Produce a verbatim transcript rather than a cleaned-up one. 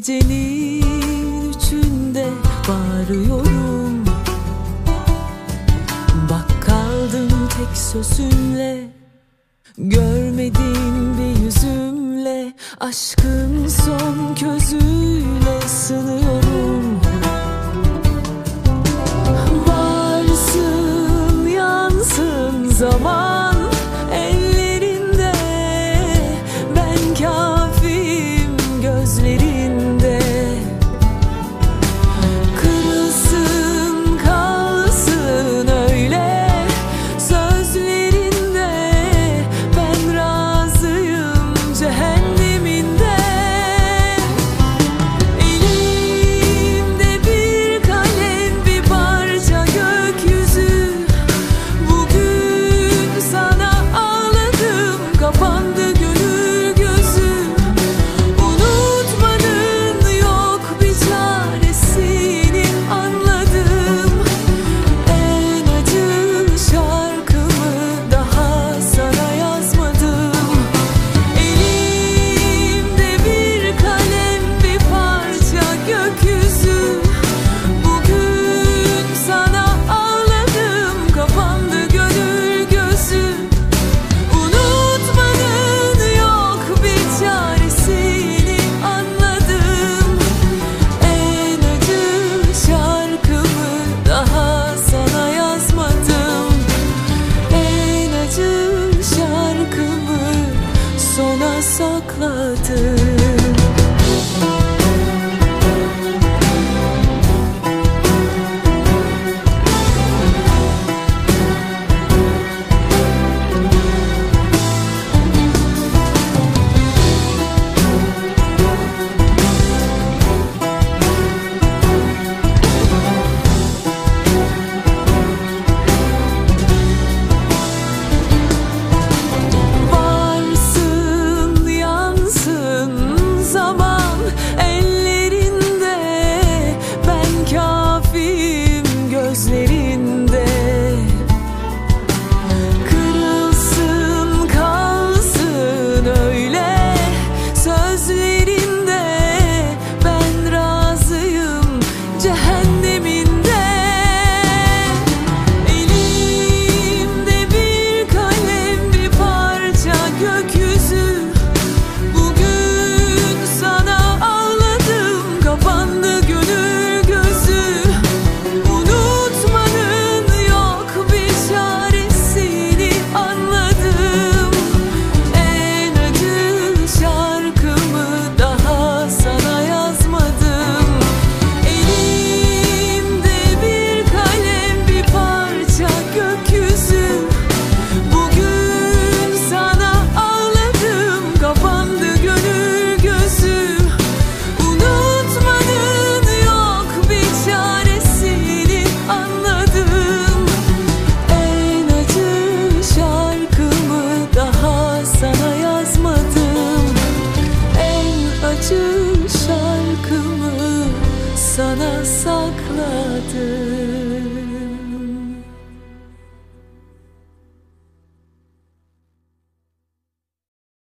gecenin üçünde bağırıyorum. Bak kaldım tek sözünle, görmedin bir yüzümle, aşkın son közüyle sınıyorum. Varsın yansın zaman ellerinde, ben kafiyim gözlerinde. Kırılsın kalsın öyle sözlerinde, ben razıyım cehenneminde. Elimde bir kalem, bir parça gökyüzü, bugün sana ağladım, kapandı gönül gözü. Unutmanın yok bir çaresini anladım. En acı şarkımı daha sana yazmadım. Elimde bir kalem, bir parça gökyüzü, bugün sana ağladım, kapandı gönül gözü. Unutmanın yok bir çaresini anladım. En acı şarkımı daha sana yazmadım. En acı şarkımı sona sakladım. Varsın yansın zaman ellerinde, ben kafiyim gözlerinde. Kırılsın kalsın öyle sözlerinde, ben razıyım cehenneminde. Elimde bir kalem, bir parça gökyüzü, bugün sana ağladım, kapandı gönül gözü. Unutmanın yok bir çaresini anladım. En acı şarkımı daha sana yazmadım. Elimde bir kalem, bir parça gökyüzü, bugün sana ağladım, kapandı gönül gözü. Unutmanın yok bir çaresini anladım. En acı şarkımı daha sana yazmadım. En acı şarkımı sana sakladım.